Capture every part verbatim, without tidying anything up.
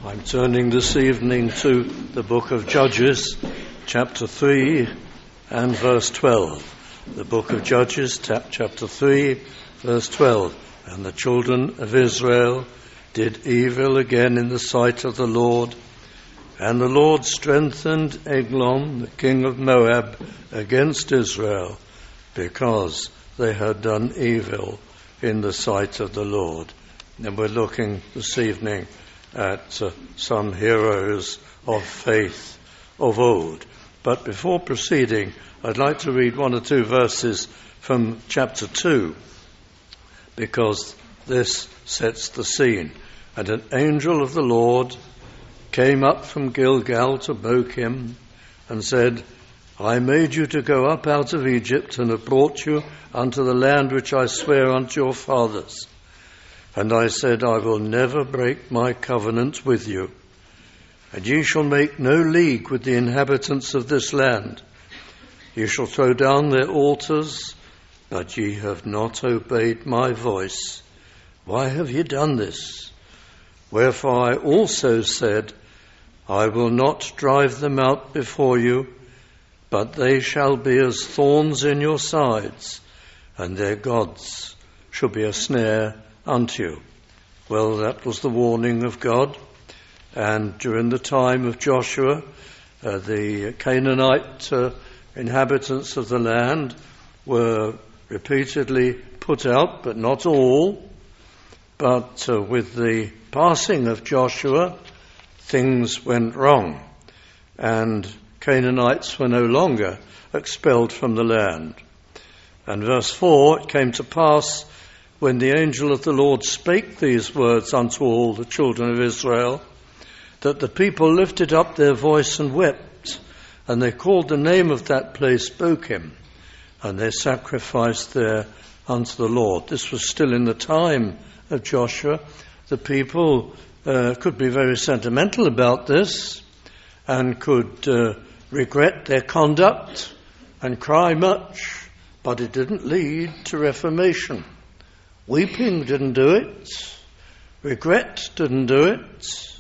I'm turning this evening to the book of Judges, chapter three and verse twelve. The book of Judges, chapter three, verse twelve. And the children of Israel did evil again in the sight of the Lord. And the Lord strengthened Eglon, the king of Moab, against Israel, because they had done evil in the sight of the Lord. And we're looking this evening at uh, some heroes of faith of old. But before proceeding, I'd like to read one or two verses from chapter two, because this sets the scene. And an angel of the Lord came up from Gilgal to Bochim and said, I made you to go up out of Egypt and have brought you unto the land which I swear unto your fathers. And I said, I will never break my covenant with you. And ye shall make no league with the inhabitants of this land. Ye shall throw down their altars, but ye have not obeyed my voice. Why have ye done this? Wherefore I also said, I will not drive them out before you, but they shall be as thorns in your sides, and their gods shall be a snare unto you. Well, that was the warning of God. And during the time of Joshua, uh, the Canaanite uh, inhabitants of the land were repeatedly put out, but not all. But uh, with the passing of Joshua, things went wrong, and Canaanites were no longer expelled from the land. And verse four, it came to pass, when the angel of the Lord spake these words unto all the children of Israel, that the people lifted up their voice and wept, and they called the name of that place Bochim, and they sacrificed there unto the Lord. This was still in the time of Joshua. The people uh, could be very sentimental about this, and could uh, regret their conduct and cry much, but it didn't lead to reformation. Weeping didn't do it. Regret didn't do it.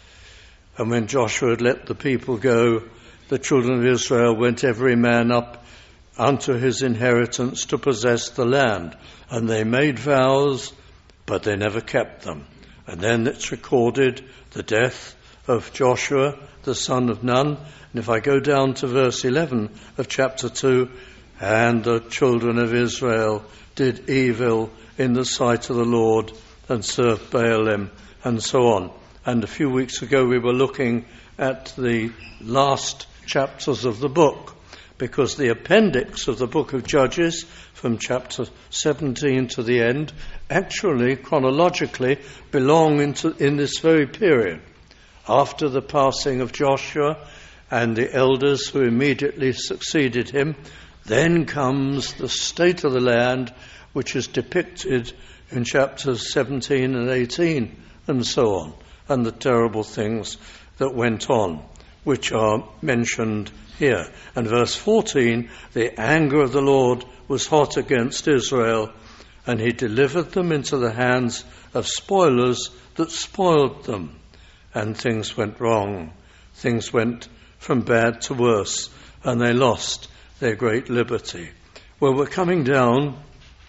And when Joshua had let the people go, the children of Israel went every man up unto his inheritance to possess the land. And they made vows, but they never kept them. And then it's recorded the death of Joshua, the son of Nun. And if I go down to verse eleven of chapter two, and the children of Israel did evil in the sight of the Lord and served Baalim, and so on. And a few weeks ago we were looking at the last chapters of the book, because the appendix of the book of Judges, from chapter seventeen to the end, actually chronologically belong into in this very period, after the passing of Joshua and the elders who immediately succeeded him. Then comes the state of the land, which is depicted in chapters seventeen and eighteen, and so on, and the terrible things that went on, which are mentioned here. And verse fourteen, the anger of the Lord was hot against Israel, and he delivered them into the hands of spoilers that spoiled them. And things went wrong. Things went from bad to worse, and they lost their great liberty. Well, we're coming down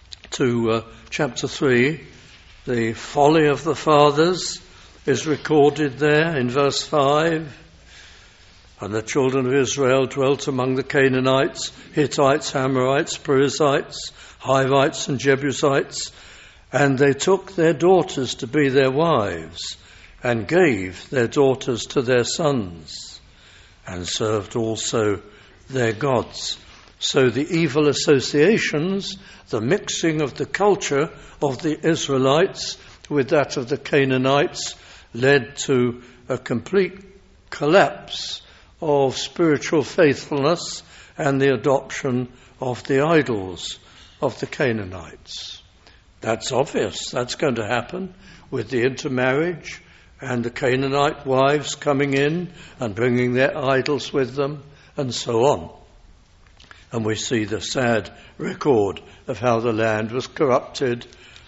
to uh, chapter three. The folly of the fathers is recorded there in verse five. And the children of Israel dwelt among the Canaanites, Hittites, Amorites, Perizzites, Hivites, and Jebusites, and they took their daughters to be their wives, and gave their daughters to their sons, and served also their gods. So the evil associations, the mixing of the culture of the Israelites with that of the Canaanites, led to a complete collapse of spiritual faithfulness and the adoption of the idols of the Canaanites. That's obvious. That's going to happen with the intermarriage and the Canaanite wives coming in and bringing their idols with them, and so on. And we see the sad record of how the land was corrupted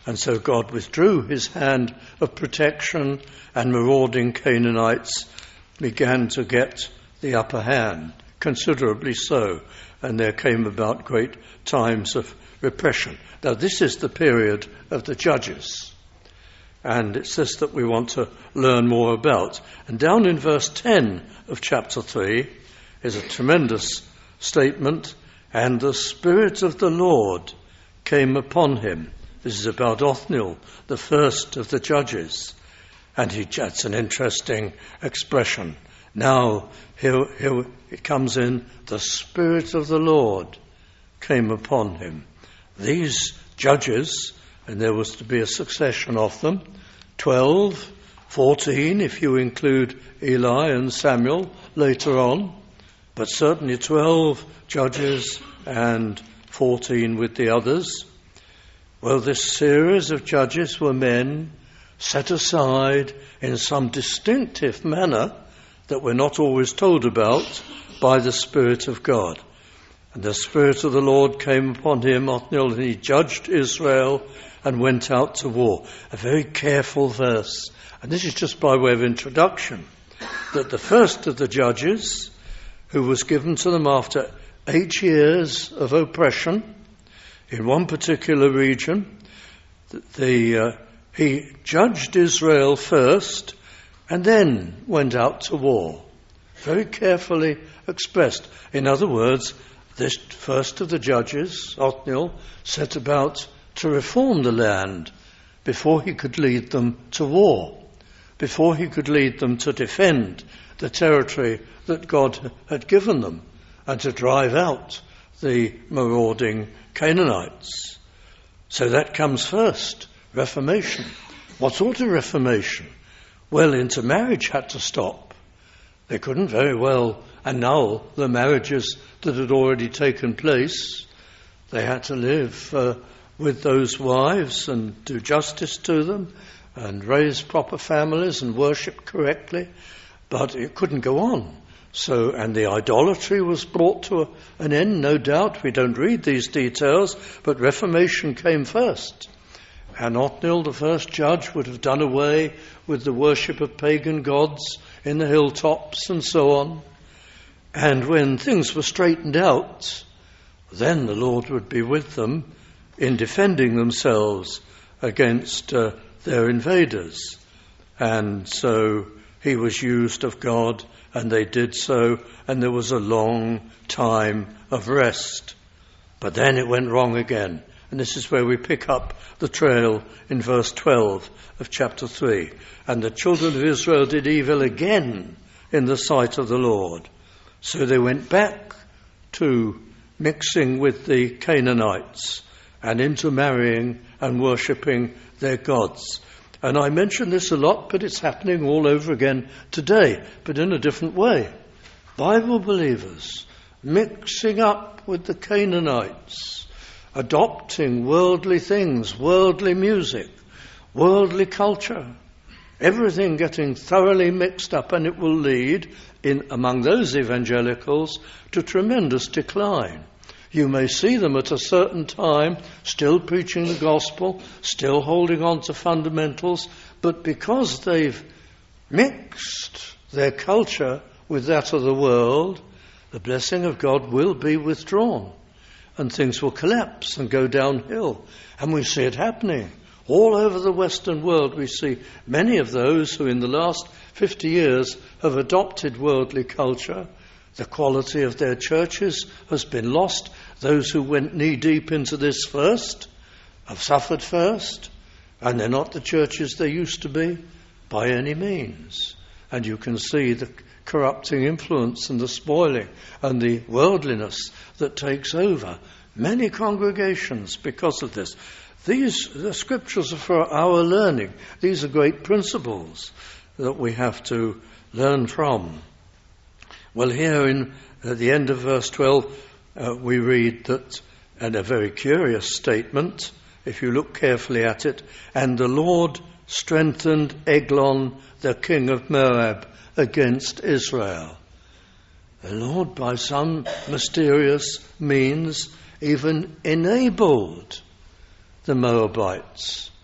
And so God withdrew his hand of protection, and marauding Canaanites began to get the upper hand, considerably so, and there came about great times of repression. Now this is the period of the Judges, and it's this that we want to learn more about. And down in verse ten of chapter three is a tremendous statement, and the Spirit of the Lord came upon him. This is about Othniel, the first of the judges. And he, that's an interesting expression. Now, here, here it comes in, the Spirit of the Lord came upon him. These judges, and there was to be a succession of them, twelve, fourteen, if you include Eli and Samuel later on, but certainly twelve judges and fourteen with the others. Well, this series of judges were men set aside in some distinctive manner that we're not always told about by the Spirit of God. And the Spirit of the Lord came upon him, Othniel, and he judged Israel and went out to war. A very careful verse. And this is just by way of introduction, that the first of the judges, who was given to them after eight years of oppression, in one particular region, the, uh, he judged Israel first and then went out to war. Very carefully expressed. In other words, this first of the judges, Othniel, set about to reform the land before he could lead them to war, before he could lead them to defend the territory that God had given them and to drive out the marauding Canaanites. So that comes first, reformation. What sort of reformation? Well, intermarriage had to stop. They couldn't very well annul the marriages that had already taken place. They had to live uh, with those wives and do justice to them and raise proper families and worship correctly, but it couldn't go on. So, and the idolatry was brought to a, an end, no doubt. We don't read these details, but reformation came first. And Othniel, the first judge, would have done away with the worship of pagan gods in the hilltops and so on. And when things were straightened out, then the Lord would be with them in defending themselves against uh, their invaders. And so he was used of God, and they did so, and there was a long time of rest. But then it went wrong again. And this is where we pick up the trail in verse twelve of chapter three. And the children of Israel did evil again in the sight of the Lord. So they went back to mixing with the Canaanites and intermarrying and worshipping their gods. And I mention this a lot, but it's happening all over again today, but in a different way. Bible believers mixing up with the Canaanites, adopting worldly things, worldly music, worldly culture, everything getting thoroughly mixed up, and it will lead, in among those evangelicals, to tremendous decline. You may see them at a certain time still preaching the gospel, still holding on to fundamentals, but because they've mixed their culture with that of the world, the blessing of God will be withdrawn and things will collapse and go downhill. And we see it happening. All over the Western world we see many of those who in the last fifty years have adopted worldly culture. The quality of their churches has been lost. Those who went knee-deep into this first have suffered first, and they're not the churches they used to be by any means. And you can see the corrupting influence and the spoiling and the worldliness that takes over many congregations because of this. These the scriptures are for our learning. These are great principles that we have to learn from. Well, here in at the end of verse twelve, uh, we read that, and a very curious statement, if you look carefully at it, and the Lord strengthened Eglon, the king of Moab, against Israel. The Lord, by some mysterious means, even enabled the Moabites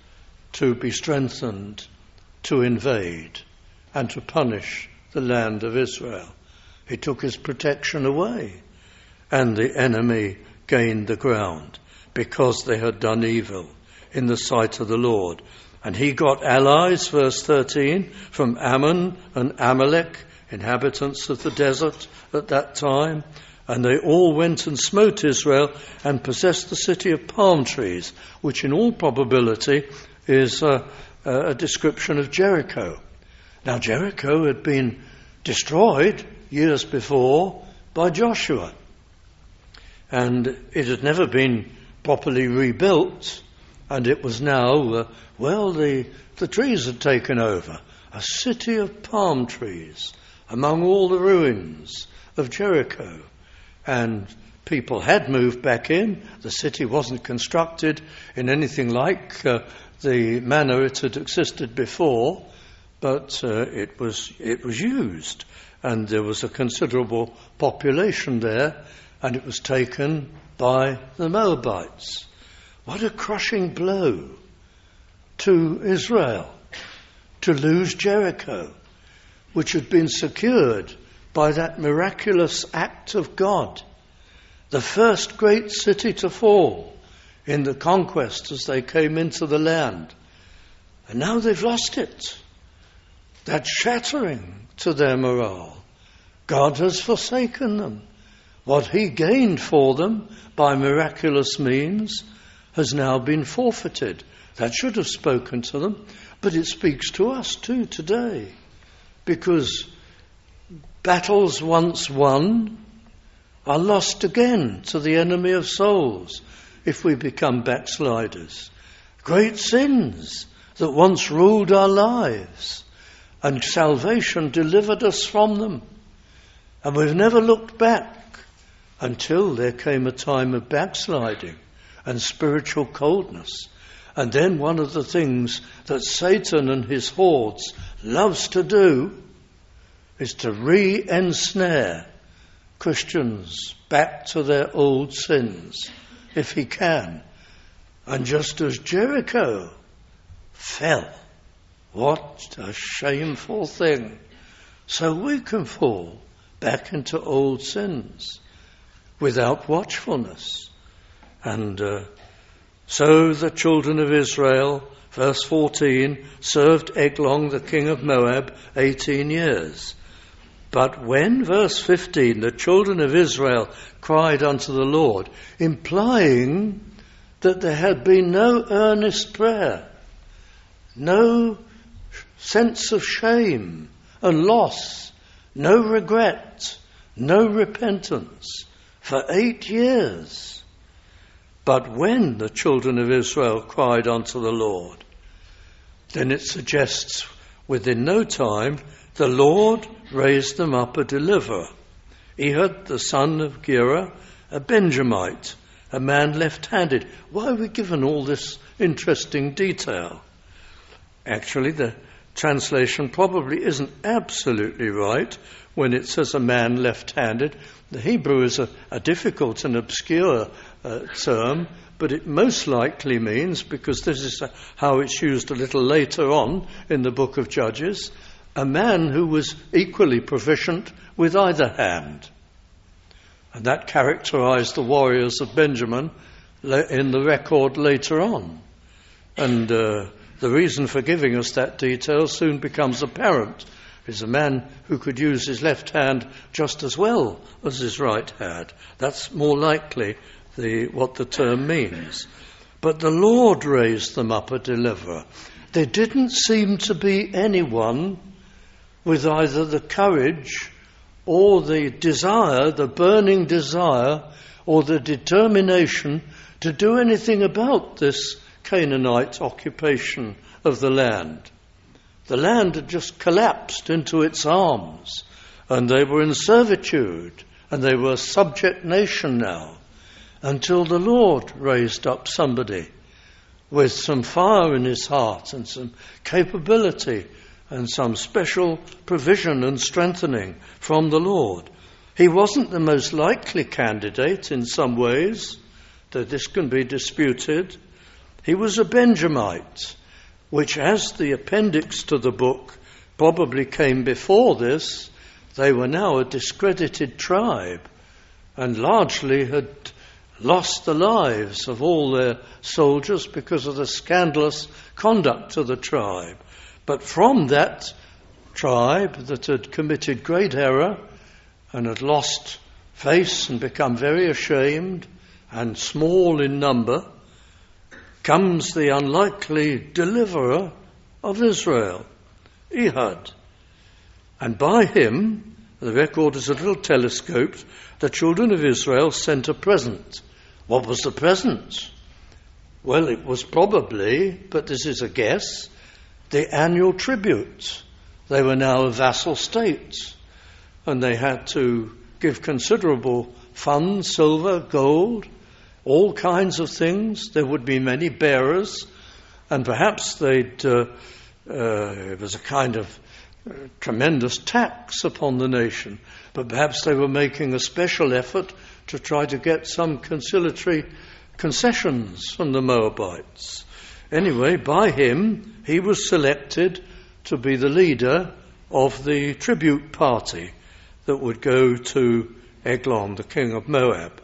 to be strengthened, to invade, and to punish the land of Israel. He took his protection away, and the enemy gained the ground because they had done evil in the sight of the Lord. And he got allies, verse thirteen, from Ammon and Amalek, inhabitants of the desert at that time, and they all went and smote Israel and possessed the city of palm trees, which in all probability is a, a description of Jericho. Now, Jericho had been destroyed years before by Joshua, and it had never been properly rebuilt, and it was now, uh, well, the, the trees had taken over. A city of palm trees among all the ruins of Jericho. And people had moved back in. The city wasn't constructed in anything like uh, the manner it had existed before, but uh, it was it was used, and there was a considerable population there, and it was taken by the Moabites. What a crushing blow to Israel to lose Jericho, which had been secured by that miraculous act of God, the first great city to fall in the conquest as they came into the land. And now they've lost it. That's shattering to their morale. God has forsaken them. What he gained for them by miraculous means has now been forfeited. That should have spoken to them, but it speaks to us too today, because battles once won are lost again to the enemy of souls if we become backsliders. Great sins that once ruled our lives, and salvation delivered us from them. And we've never looked back until there came a time of backsliding and spiritual coldness. And then one of the things that Satan and his hordes loves to do is to re-ensnare Christians back to their old sins, if he can. And just as Jericho fell, what a shameful thing, so we can fall back into old sins without watchfulness. And uh, so the children of Israel, verse fourteen, served Eglon, the king of Moab, eighteen years. But when, verse fifteen, the children of Israel cried unto the Lord, implying that there had been no earnest prayer, no sense of shame and loss, no regret, no repentance, for eight years. But when the children of Israel cried unto the Lord, then it suggests within no time the Lord raised them up a deliverer. Ehud, the son of Gera, a Benjamite, a man left-handed. Why are we given all this interesting detail? Actually, the translation probably isn't absolutely right when it says a man left-handed. The Hebrew is a, a difficult and obscure uh, term, but it most likely means, because this is how it's used a little later on in the book of Judges, a man who was equally proficient with either hand. And that characterized the warriors of Benjamin in the record later on. And uh, the reason for giving us that detail soon becomes apparent. Is a man who could use his left hand just as well as his right hand. That's more likely the, what the term means. But the Lord raised them up a deliverer. There didn't seem to be anyone with either the courage or the desire, the burning desire, or the determination to do anything about this Canaanite occupation of the land. The land had just collapsed into its arms, and they were in servitude, and they were a subject nation now, until the Lord raised up somebody with some fire in his heart and some capability and some special provision and strengthening from the Lord. He wasn't the most likely candidate in some ways, though this can be disputed. He was a Benjamite, which, as the appendix to the book probably came before this, they were now a discredited tribe and largely had lost the lives of all their soldiers because of the scandalous conduct of the tribe. But from that tribe that had committed great error and had lost face and become very ashamed and small in number, comes the unlikely deliverer of Israel, Ehud. And by him, the record is a little telescoped, the children of Israel sent a present. What was the present? Well, it was probably, but this is a guess, the annual tribute. They were now a vassal state, and they had to give considerable funds, silver, gold, all kinds of things. There would be many bearers, and perhaps they'd, uh, uh, it was a kind of uh, tremendous tax upon the nation, but perhaps they were making a special effort to try to get some conciliatory concessions from the Moabites. Anyway, by him, he was selected to be the leader of the tribute party that would go to Eglon, the king of Moab.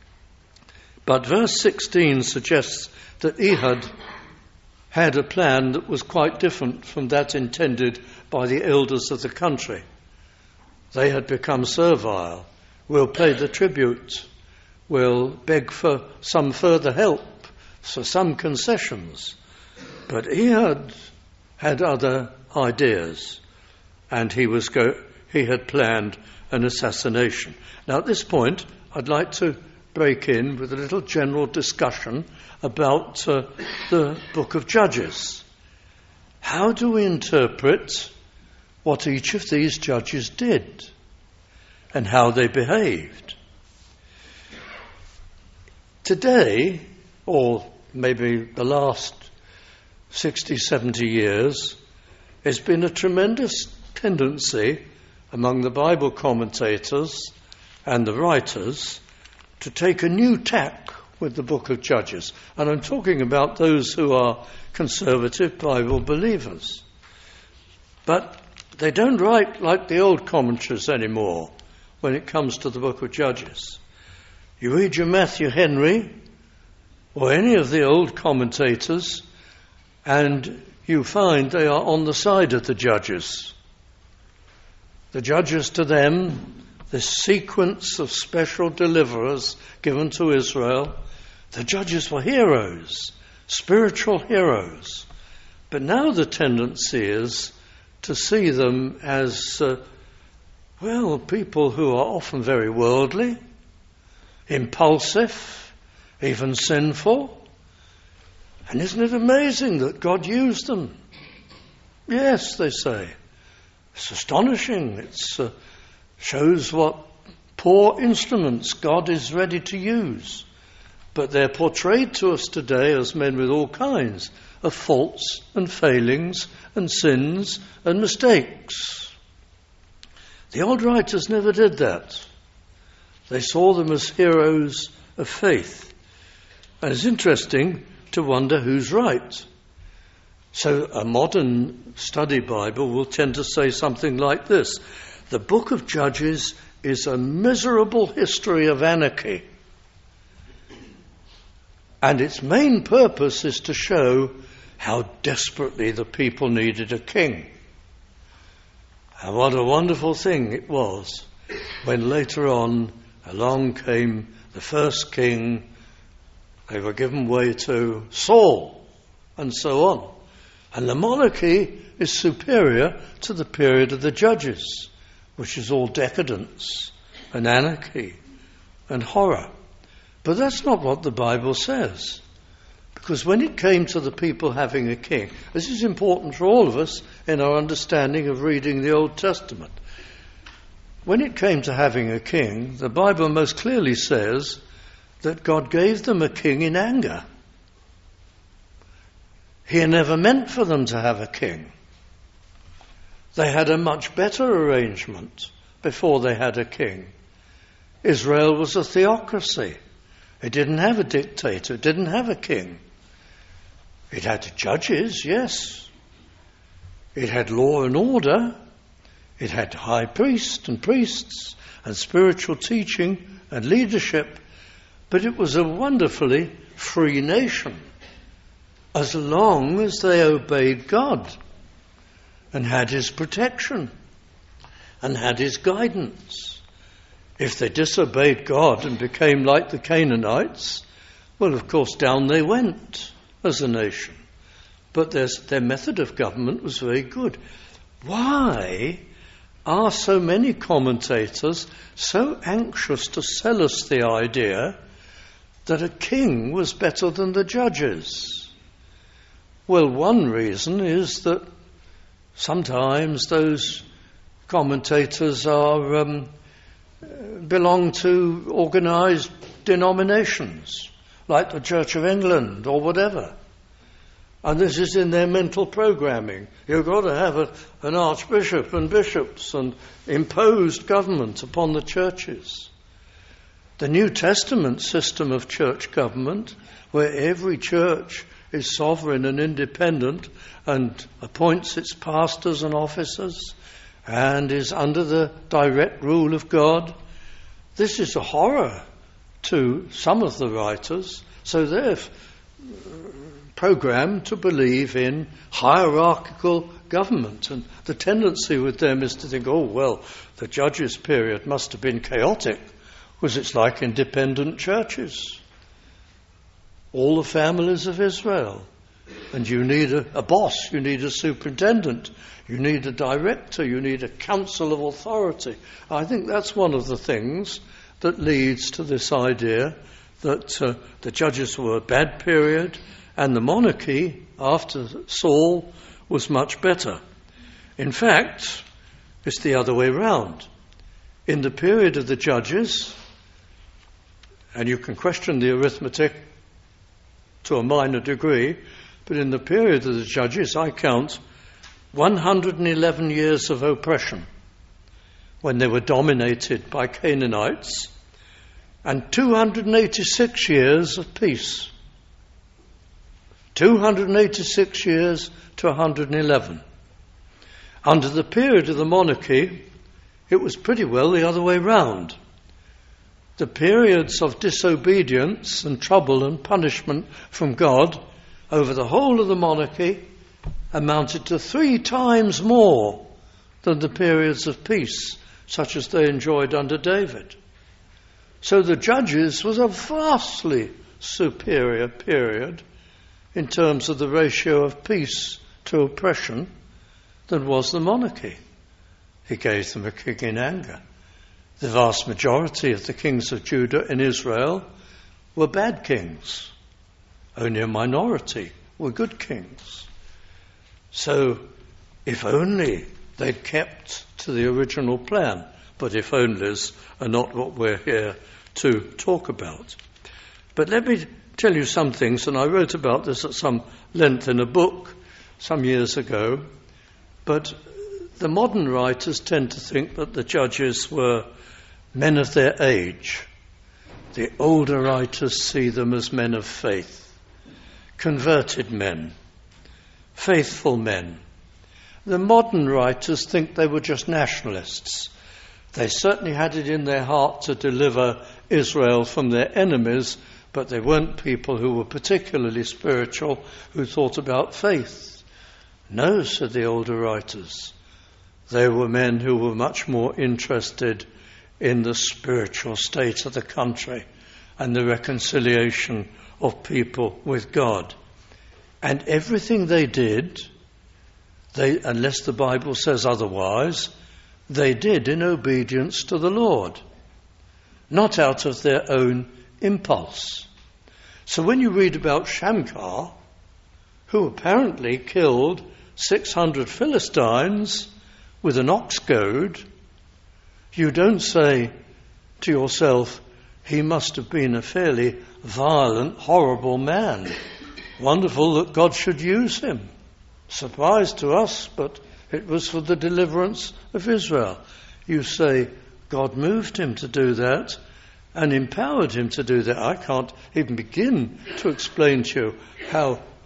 But verse sixteen suggests that Ehud had a plan that was quite different from that intended by the elders of the country. They had become servile. We'll pay the tribute. We'll beg for some further help, for some concessions. But Ehud had other ideas, and he was go- he had planned an assassination. Now, at this point, I'd like to break in with a little general discussion about uh, the book of Judges. How do we interpret what each of these judges did and how they behaved? Today, or maybe the last sixty, seventy years, there's been a tremendous tendency among the Bible commentators and the writers to take a new tack with the book of Judges. And I'm talking about those who are conservative Bible believers. But they don't write like the old commentaries anymore when it comes to the book of Judges. You read your Matthew Henry or any of the old commentators, and you find they are on the side of the judges. The judges, to them, this sequence of special deliverers given to Israel, the judges were heroes, spiritual heroes. But now the tendency is to see them as, uh, well, people who are often very worldly, impulsive, even sinful. And isn't it amazing that God used them? Yes, they say. It's astonishing. It uh, shows what poor instruments God is ready to use. But they're portrayed to us today as men with all kinds of faults and failings and sins and mistakes. The old writers never did that. They saw them as heroes of faith. And it's interesting to wonder who's right. So a modern study Bible will tend to say something like this: the book of Judges is a miserable history of anarchy, and its main purpose is to show how desperately the people needed a king. And what a wonderful thing it was when later on along came the first king. They were given way to Saul, and so on. And the monarchy is superior to the period of the judges, which is all decadence and anarchy and horror. But that's not what the Bible says. Because when it came to the people having a king, this is important for all of us in our understanding of reading the Old Testament. When it came to having a king, the Bible most clearly says that God gave them a king in anger. He never meant for them to have a king. They had a much better arrangement before they had a king. Israel was a theocracy. It didn't have a dictator. It didn't have a king. It had judges, yes. It had law and order. It had high priests and priests and spiritual teaching and leadership. But it was a wonderfully free nation, as long as they obeyed God and had his protection and had his guidance. If they disobeyed God and became like the Canaanites, well, of course, down they went as a nation. But their method of government was very good. Why are so many commentators so anxious to sell us the idea that a king was better than the judges? Well, one reason is that sometimes those commentators are um, belong to organised denominations, like the Church of England or whatever. And this is in their mental programming. You've got to have a, an archbishop and bishops and imposed government upon the churches. The New Testament system of church government, where every church is sovereign and independent and appoints its pastors and officers and is under the direct rule of God, this is a horror to some of the writers. So they're programmed to believe in hierarchical government. And the tendency with them is to think, oh, well, the Judges period must have been chaotic, because it's like independent churches. All the families of Israel. And you need a, a boss, you need a superintendent, you need a director, you need a council of authority. I think that's one of the things that leads to this idea that uh, the Judges were a bad period and the monarchy after Saul was much better. In fact, it's the other way round. In the period of the Judges, and you can question the arithmetic to a minor degree, but in the period of the Judges, I count one hundred eleven years of oppression when they were dominated by Canaanites, and two hundred eighty-six years of peace. two hundred eighty-six years to one hundred eleven. Under the period of the monarchy, it was pretty well the other way round. The periods of disobedience and trouble and punishment from God over the whole of the monarchy amounted to three times more than the periods of peace, such as they enjoyed under David. So the Judges was a vastly superior period in terms of the ratio of peace to oppression than was the monarchy. He gave them a king in anger. The vast majority of the kings of Judah in Israel were bad kings. Only a minority were good kings. So if only they'd kept to the original plan, but if onlys are not what we're here to talk about. But let me tell you some things, and I wrote about this at some length in a book some years ago, but the modern writers tend to think that the Judges were men of their age. The older writers see them as men of faith, converted men, faithful men. The modern writers think they were just nationalists. They certainly had it in their heart to deliver Israel from their enemies, but they weren't people who were particularly spiritual, who thought about faith. No, said the older writers. They were men who were much more interested in the spiritual state of the country and the reconciliation of people with God. And everything they did, they, unless the Bible says otherwise, they did in obedience to the Lord, not out of their own impulse. So when you read about Shamgar, who apparently killed six hundred Philistines with an ox goad, you don't say to yourself, he must have been a fairly violent, horrible man. Wonderful that God should use him. Surprise to us, but it was for the deliverance of Israel. You say, God moved him to do that and empowered him to do that. I can't even begin to explain to you how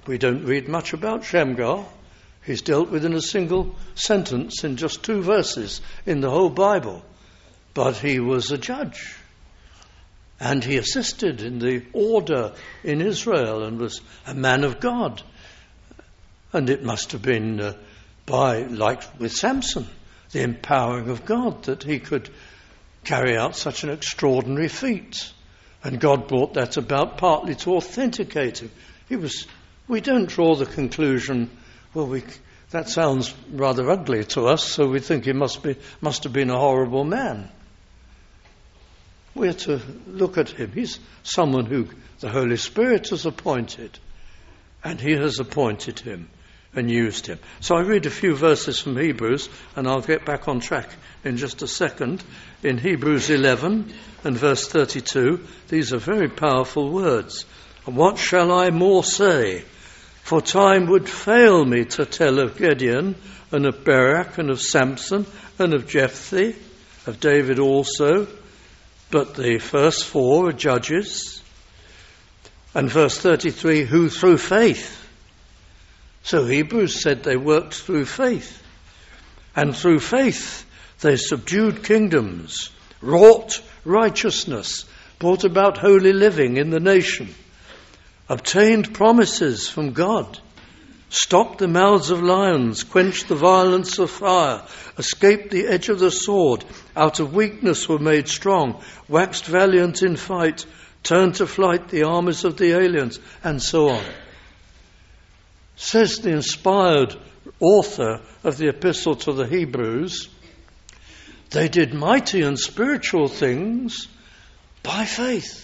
We don't read much about Shamgar. He's dealt with in a single sentence in just two verses in the whole Bible. But he was a judge. And he assisted in the order in Israel and was a man of God. And it must have been uh, by, like with Samson, the empowering of God that he could carry out such an extraordinary feat. And God brought that about partly to authenticate him. He was. We don't draw the conclusion, well, we, that sounds rather ugly to us, so we think he must be must have been a horrible man. We're to look at him. He's someone who the Holy Spirit has appointed, and he has appointed him and used him. So I read a few verses from Hebrews, and I'll get back on track in just a second. In Hebrews eleven and verse thirty-two, these are very powerful words. What shall I more say? For time would fail me to tell of Gideon and of Barak and of Samson and of Jephthah, of David also. But the first four are judges. And verse thirty-three, who through faith. So Hebrews said they worked through faith. And through faith they subdued kingdoms, wrought righteousness, brought about holy living in the nation, obtained promises from God, stopped the mouths of lions, quenched the violence of fire, escaped the edge of the sword, out of weakness were made strong, waxed valiant in fight, turned to flight the armies of the aliens, and so on. Says the inspired author of the epistle to the Hebrews, they did mighty and spiritual things by faith.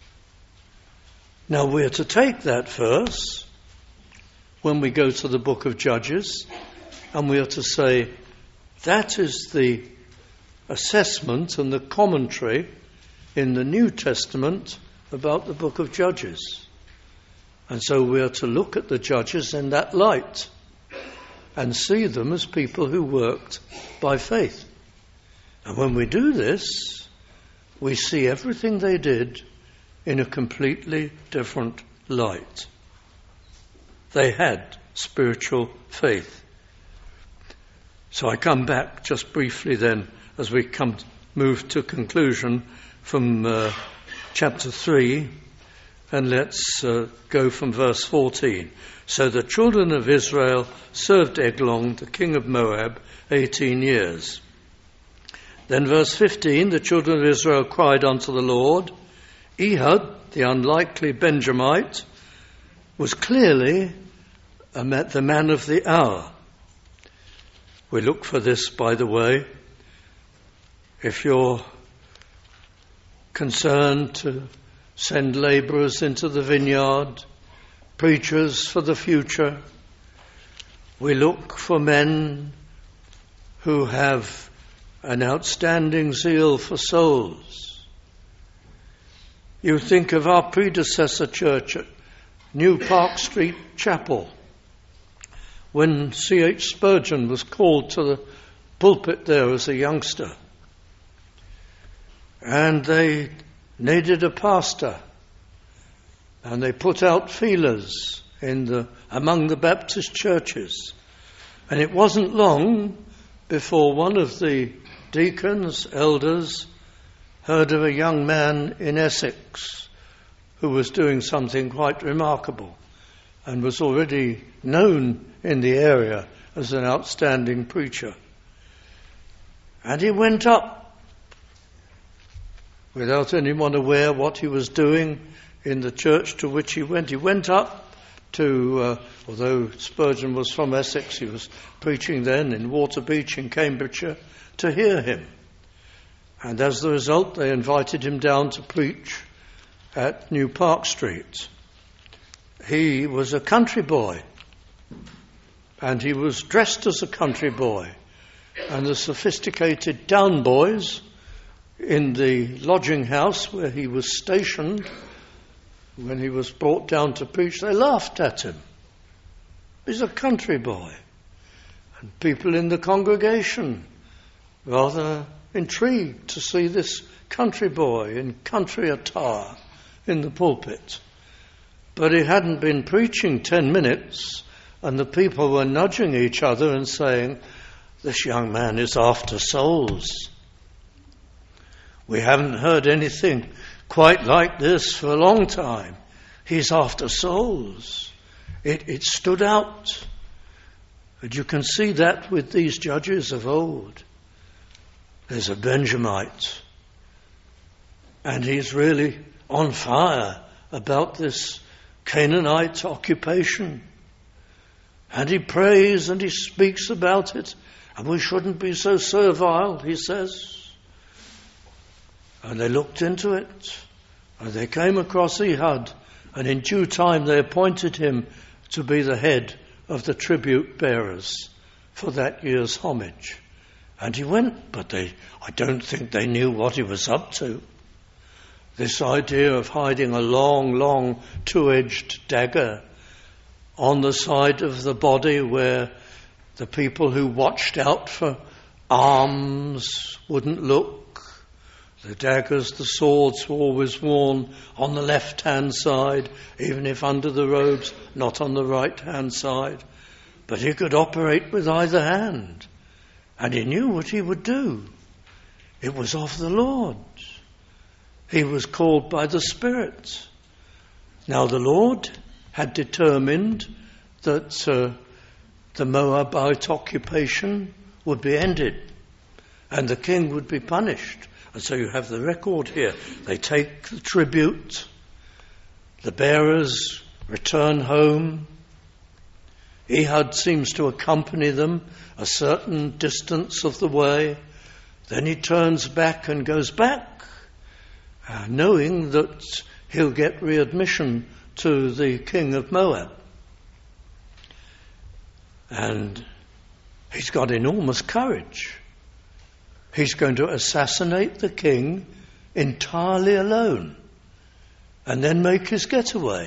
Now we're to take that verse when we go to the book of Judges, and we are to say that is the assessment and the commentary in the New Testament about the book of Judges. And so we are to look at the judges in that light and see them as people who worked by faith. And when we do this, we see everything they did in a completely different light. They had spiritual faith. So I come back just briefly then as we come move to conclusion from uh, chapter three, and let's uh, go from verse fourteen. So the children of Israel served Eglon, the king of Moab, eighteen years. Then verse fifteen, the children of Israel cried unto the Lord. Ehud, the unlikely Benjamite, was clearly the man of the hour. We look for this, by the way. If you're concerned to send labourers into the vineyard, preachers for the future, we look for men who have an outstanding zeal for souls. You think of our predecessor church at New Park Street Chapel, when C H Spurgeon was called to the pulpit there as a youngster. And they needed a pastor. And they put out feelers in the among the Baptist churches. And it wasn't long before one of the deacons, elders, heard of a young man in Essex who was doing something quite remarkable and was already known in the area as an outstanding preacher. And he went up, without anyone aware what he was doing in the church to which he went. He went up to, uh, although Spurgeon was from Essex, he was preaching then in Waterbeach in Cambridgeshire, to hear him. And as the result, they invited him down to preach at New Park Street. He was a country boy, and he was dressed as a country boy. And the sophisticated down boys in the lodging house where he was stationed, when he was brought down to preach, they laughed at him. He's a country boy. And people in the congregation rather intrigued to see this country boy in country attire in the pulpit. But he hadn't been preaching ten minutes, and the people were nudging each other and saying, "This young man is after souls. We haven't heard anything quite like this for a long time. He's after souls." It, it stood out. And you can see that with these judges of old. There's a Benjamite, and he's really on fire about this Canaanite occupation. And he prays and he speaks about it, and we shouldn't be so servile, he says. And they looked into it, and they came across Ehud, and in due time they appointed him to be the head of the tribute bearers for that year's homage. And he went, but they, I don't think they knew what he was up to. This idea of hiding a long, long two-edged dagger on the side of the body where the people who watched out for arms wouldn't look. The daggers, the swords were always worn on the left-hand side, even if under the robes, not on the right-hand side. But he could operate with either hand, and he knew what he would do. It was of the Lord. He was called by the Spirit. Now the Lord had determined that uh, the Moabite occupation would be ended and the king would be punished. And so you have the record here. They take the tribute. The bearers return home. Ehud seems to accompany them a certain distance of the way. Then he turns back and goes back, Uh, knowing that he'll get readmission to the king of Moab. And he's got enormous courage. He's going to assassinate the king entirely alone and then make his getaway.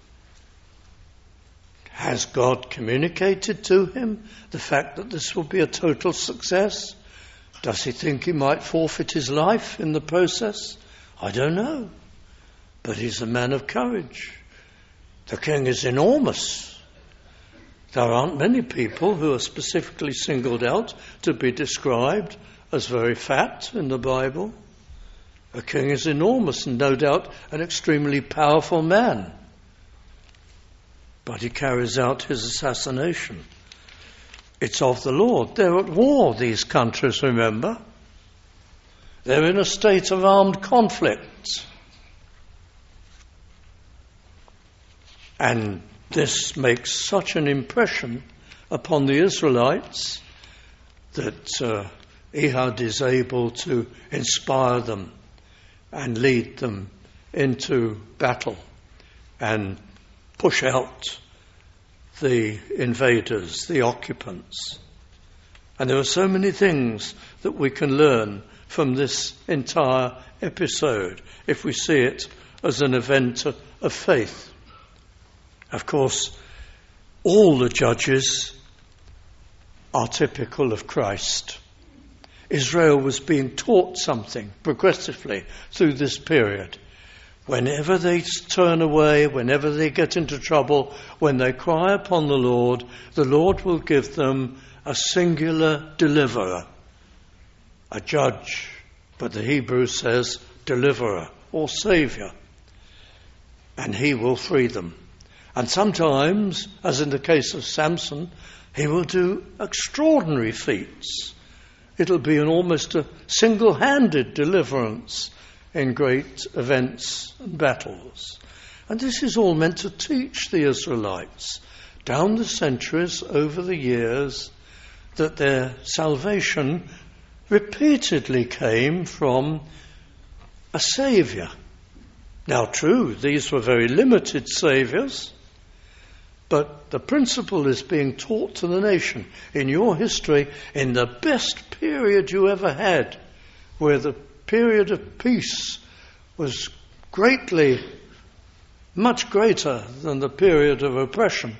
Has God communicated to him the fact that this will be a total success? Does he think he might forfeit his life in the process? I don't know, but he's a man of courage. The king is enormous. There aren't many people who are specifically singled out to be described as very fat in the Bible. A king is enormous and no doubt an extremely powerful man. But he carries out his assassination. It's of the Lord. They're at war, these countries, remember. They're in a state of armed conflict. And this makes such an impression upon the Israelites that uh, Ehud is able to inspire them and lead them into battle and push out the invaders, the occupants. And there are so many things that we can learn from this entire episode if we see it as an event of faith. Of course, all the judges are typical of Christ. Israel was being taught something progressively through this period. Whenever they turn away, whenever they get into trouble, when they cry upon the Lord, the Lord will give them a singular deliverer, a judge, but the Hebrew says deliverer or saviour, and he will free them. And sometimes, as in the case of Samson, he will do extraordinary feats. It'll be an almost a single-handed deliverance in great events and battles. And this is all meant to teach the Israelites down the centuries, over the years, that their salvation repeatedly came from a saviour. Now, true, these were very limited saviours, but the principle is being taught to the nation. In your history, in the best period you ever had, where the period of peace was greatly, much greater than the period of oppression,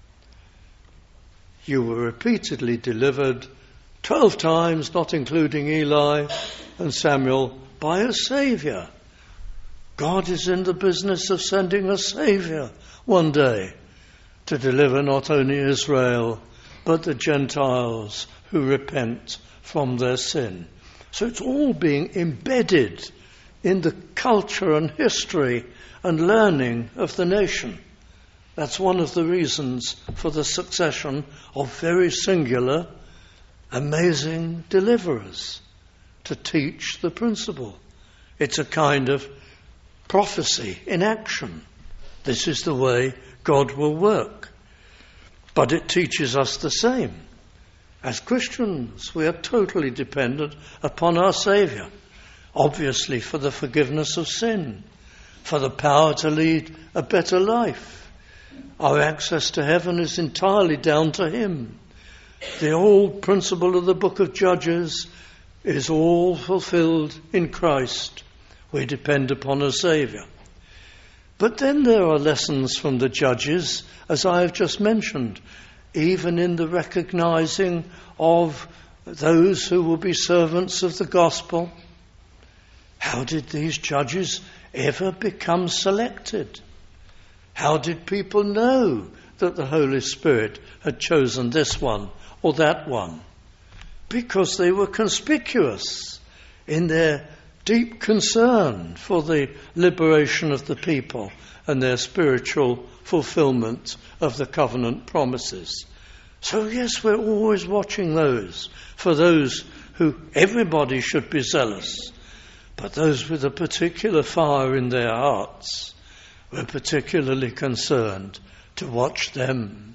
you were repeatedly delivered twelve times, not including Eli and Samuel, by a saviour. God is in the business of sending a saviour one day to deliver not only Israel, but the Gentiles who repent from their sin. So it's all being embedded in the culture and history and learning of the nation. That's one of the reasons for the succession of very singular, amazing deliverers to teach the principle. It's a kind of prophecy in action. This is the way God will work. But it teaches us the same. As Christians, we are totally dependent upon our Saviour, obviously for the forgiveness of sin, for the power to lead a better life. Our access to heaven is entirely down to Him. The old principle of the book of Judges is all fulfilled in Christ. We depend upon a Saviour. But then there are lessons from the Judges, as I have just mentioned, even in the recognising of those who will be servants of the gospel. How did these judges ever become selected? How did people know that the Holy Spirit had chosen this one or that one? Because they were conspicuous in their deep concern for the liberation of the people and their spiritual fulfillment of the covenant promises. So yes, we're always watching those, for those who everybody should be zealous, but those with a particular fire in their hearts, we're particularly concerned to watch them,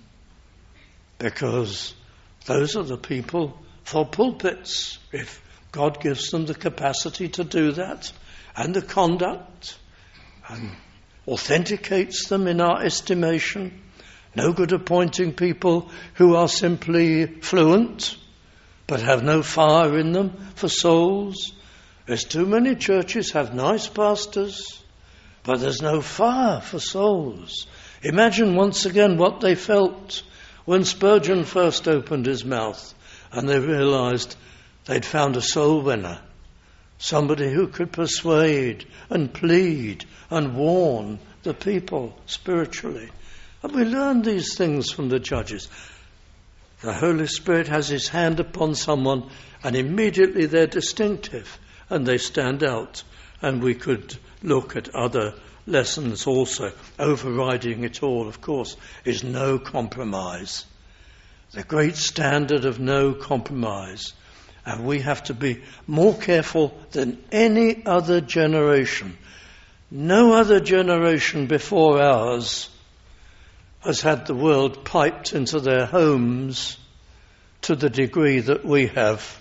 because those are the people for pulpits, if God gives them the capacity to do that, and the conduct, and authenticates them in our estimation. No good appointing people who are simply fluent, but have no fire in them for souls. There's too many churches have nice pastors, but there's no fire for souls. Imagine once again what they felt when Spurgeon first opened his mouth and they realised they'd found a soul winner, somebody who could persuade and plead and warn the people spiritually. And we learn these things from the Judges. The Holy Spirit has His hand upon someone and immediately they're distinctive and they stand out. And we could look at other lessons also. Overriding it all, of course, is no compromise. The great standard of no compromise. And we have to be more careful than any other generation. No other generation before ours has had the world piped into their homes to the degree that we have.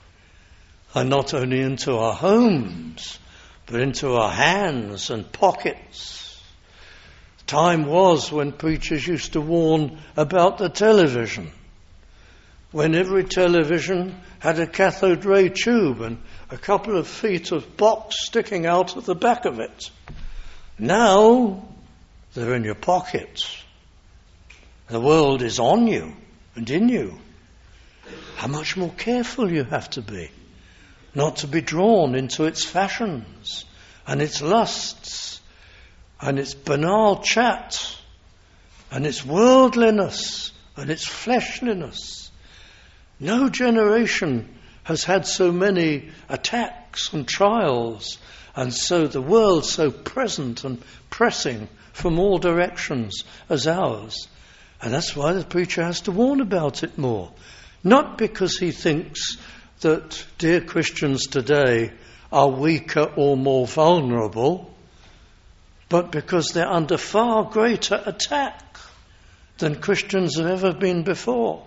And not only into our homes, but into our hands and pockets. Time was when preachers used to warn about the television, when every television had a cathode ray tube and a couple of feet of box sticking out of the back of it. Now, they're in your pockets. The world is on you and in you. How much more careful you have to be, not to be drawn into its fashions and its lusts and its banal chat and its worldliness and its fleshliness. No generation has had so many attacks and trials, and so the world so present and pressing from all directions as ours. And that's why the preacher has to warn about it more. Not because he thinks that dear Christians today are weaker or more vulnerable, but because they're under far greater attack than Christians have ever been before.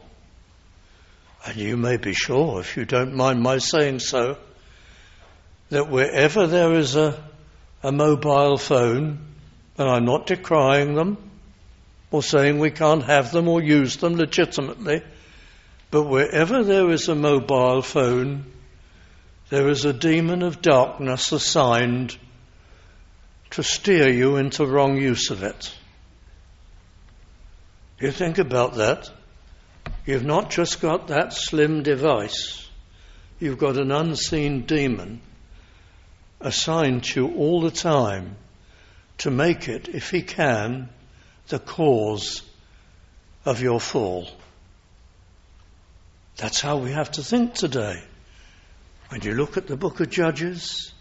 And you may be sure, if you don't mind my saying so, that wherever there is a, a mobile phone, and I'm not decrying them or saying we can't have them or use them legitimately, but wherever there is a mobile phone, there is a demon of darkness assigned to steer you into wrong use of it. You think about that. You've not just got that slim device. You've got an unseen demon assigned to you all the time to make it, if he can, the cause of your fall. That's how we have to think today. When you look at the book of Judges,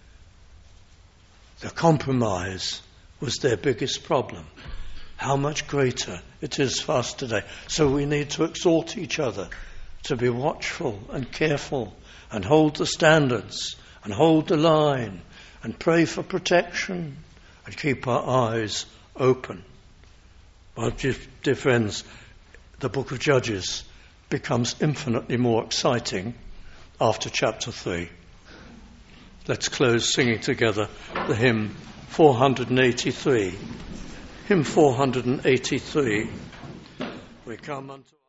the compromise was their biggest problem. How much greater it is for us today. So we need to exhort each other to be watchful and careful and hold the standards and hold the line and pray for protection and keep our eyes open. Well, dear friends, the book of Judges becomes infinitely more exciting after chapter three. Let's close singing together the hymn four hundred eighty-three. Hymn four hundred eighty-three. We come unto